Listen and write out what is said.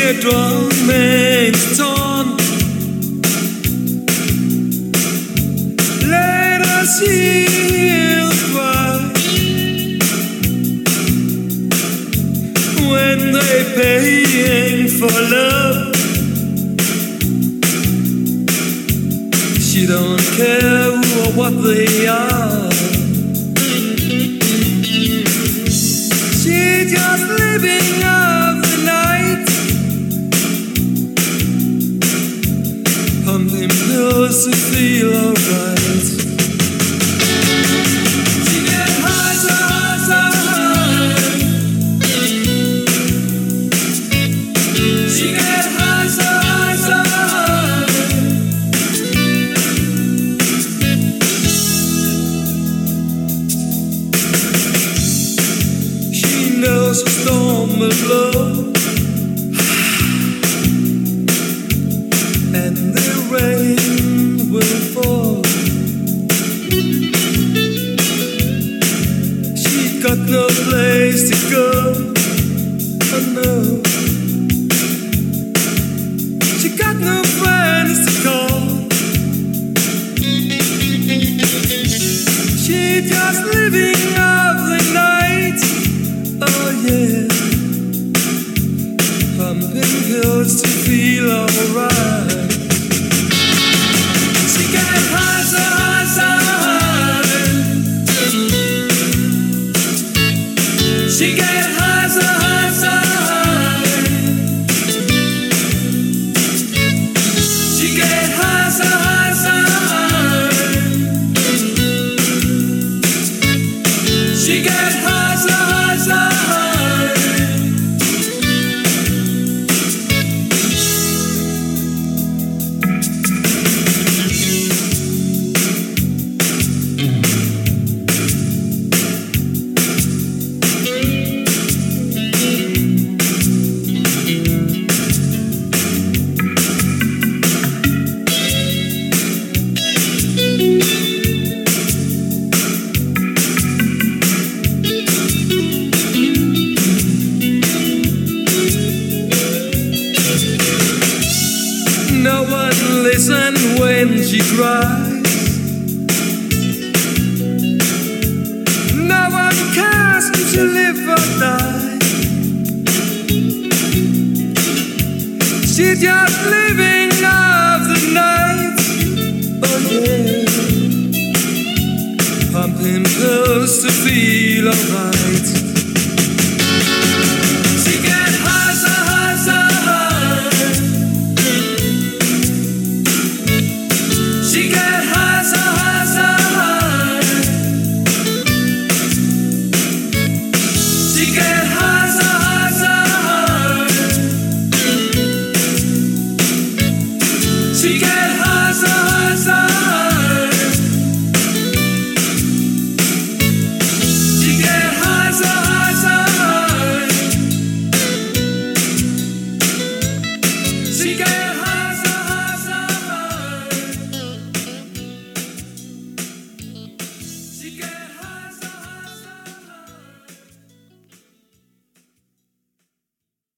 eardrum remains torn. Let us hear the cry when they paying for love. She don't care who or what they are. She just living of the night, pumping pills to feel alright. She get high, so high, so high. She get high, so high, so high. She knows a storm will blow, and the rain will fall. She got no place to go, oh no. She got no friends to call. She just living of the night, oh yeah. Pumping pills to feel alright. She get high, so high, so high. She get high, so high, so high. She get high, so high, so high. She get high, so high, so high. No one listens when she cries. No one cares if she live or die. She just living of the night, oh yeah. Pumping pills to feel alright.